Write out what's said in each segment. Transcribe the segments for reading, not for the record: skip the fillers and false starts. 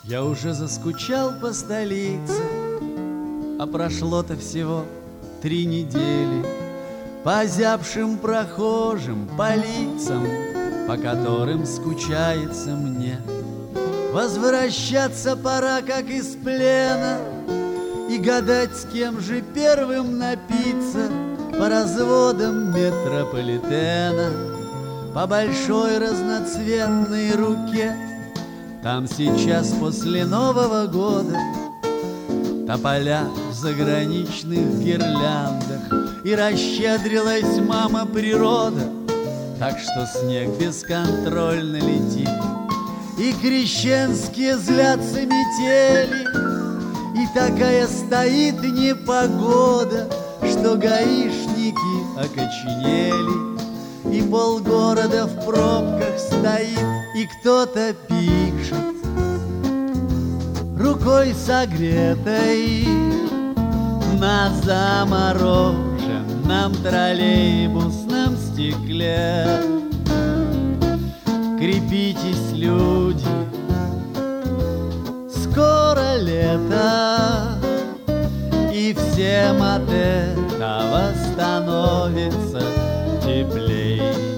Я уже заскучал по столице, а прошло-то всего 3 недели. По озябшим прохожим, по лицам, по которым скучается мне. Возвращаться пора, как из плена, и гадать, с кем же первым напиться. По разводам метрополитена, по большой разноцветной руке. Там сейчас после Нового года тополя в заграничных гирляндах, и расщедрилась мама природа, так что снег бесконтрольно летит. И крещенские злятся метели, и такая стоит непогода, что гаишники окоченели, и полгорода в пробках стоит, и кто-то пишет рукой согретой на замороженном троллейбусном стекле. Крепитесь, люди, скоро лето, и всем от этого становится теплей.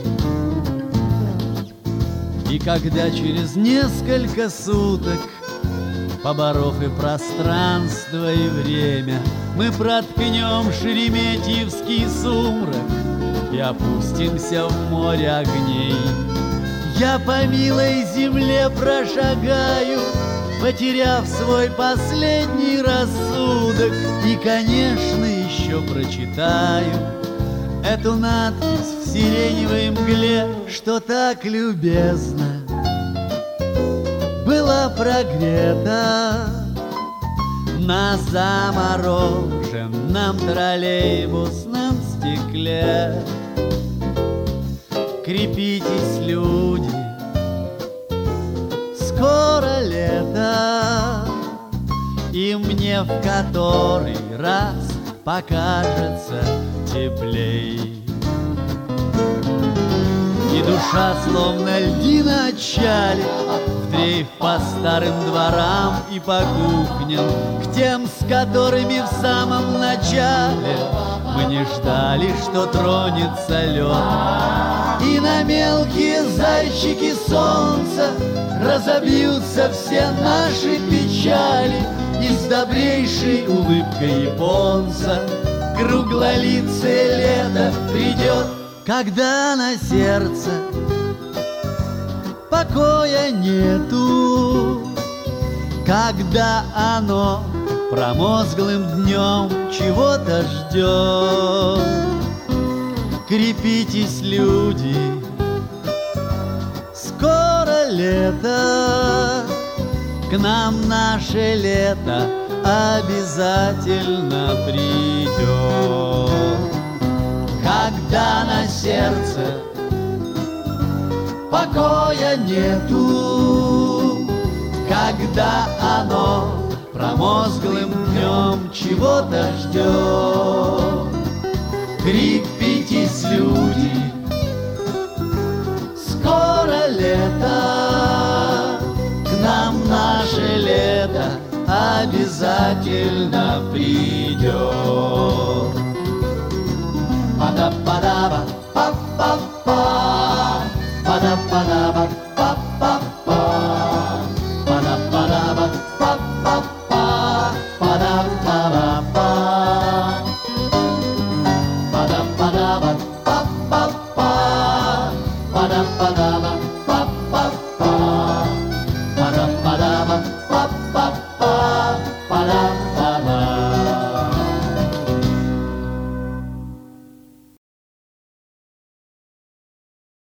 И когда через несколько суток, поборов и пространство, и время, мы проткнем шереметьевский сумрак и опустимся в море огней, я по милой земле прошагаю, потеряв свой последний рассудок, и, конечно, еще прочитаю эту надпись в сиреневой мгле, что так любезно была прогрета на замороженном троллейбусном стекле. Крепитесь, люди, скоро лето, и мне в который раз покажется теплей. И душа, словно льдина отчалит, в дрейф по старым дворам и по кухням, к тем, с которыми в самом начале мы не ждали, что тронется лед. И на мелкие зайчики солнца разобьются все наши печали, и с добрейшей улыбкой японца круглолицее лето придет. Когда на сердце покоя нету, когда оно промозглым днем чего-то ждет. Крепитесь, люди, скоро лето, к нам наше лето обязательно придет. Когда на сердце покоя нету, когда оно промозглым днем чего-то ждет. Крепитесь, люди, скоро лето, к нам наше лето обязательно придет. Пада-пада-ба, па-па-па, пада-пада-ба, па-па-па, пада-пада-ба, па-па-па, пада-пада-ба, пада-пада-ба, па-па-па, пада-пада-ба.